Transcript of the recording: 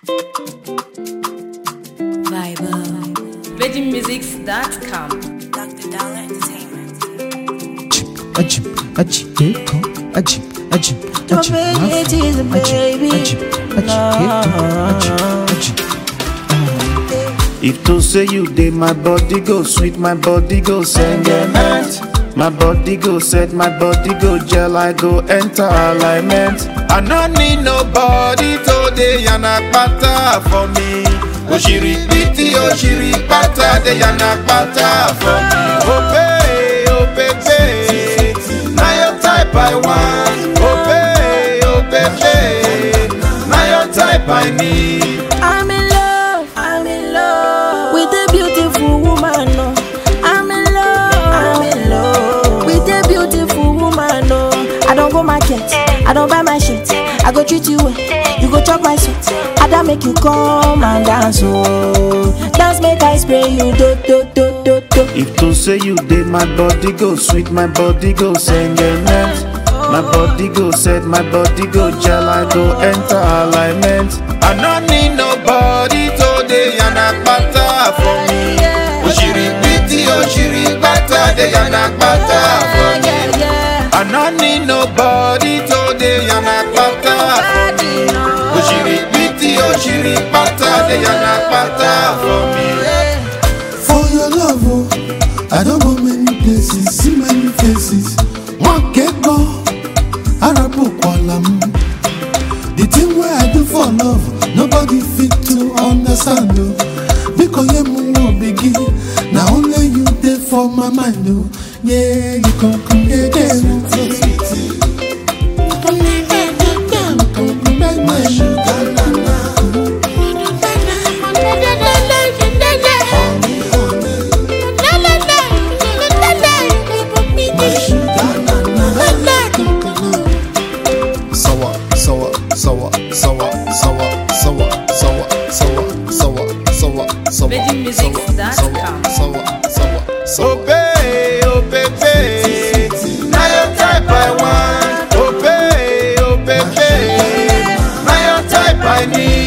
VeggieMusics.com. Dr. Dollar Entertainment. If to say you dey, my body go sweet, my body go sentiment. My body go set, my body go gel, I go enter alignment. I no need nobody today, yanakpata for me. Oshiri piti, oshiri pata, de yanakpata for me. Oh baby, now your type I want. Oh baby, now your type I need. I'm in love with a beautiful woman. No. I'm in love with a beautiful woman. No. I don't go market, I don't buy my shit. I go treat you well, you go chop my sweet. I don't make you come and dance, oh. Dance make I spray you, do. If to say you did, my body go sweet, my body go sentiment. My body go set, my body go gel, I go enter alignment. I no need nobody today, yanakpata for me. Oshiri piti, oshiri pata, de yanakpata for me. I no need nobody today, yanakpata for me. Oshiri piti, oshiri pata, de yanakpata for me. For your love, oh, I don't go many places, see many faces. One get go. The thing where I do for love, nobody fit to understand. Because you won't begin. Now only you there for my mind. Yeah, you come again. My sugar, VeggieMusics.com. Oh baby, now your type I want. Oh baby, now your type I need.